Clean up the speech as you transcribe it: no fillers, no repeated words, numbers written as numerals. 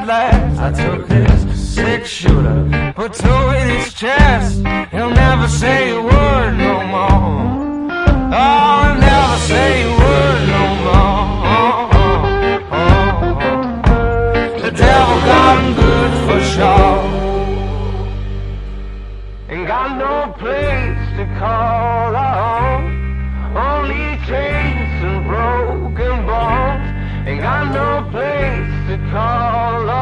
at last. I took his six-shooter, put two in his chest. He'll never say a word no more. Oh, he'll never say a word no more. The devil got him good for sure. Ain't got no place to call home, only chains and broken bones. Ain't got no place to call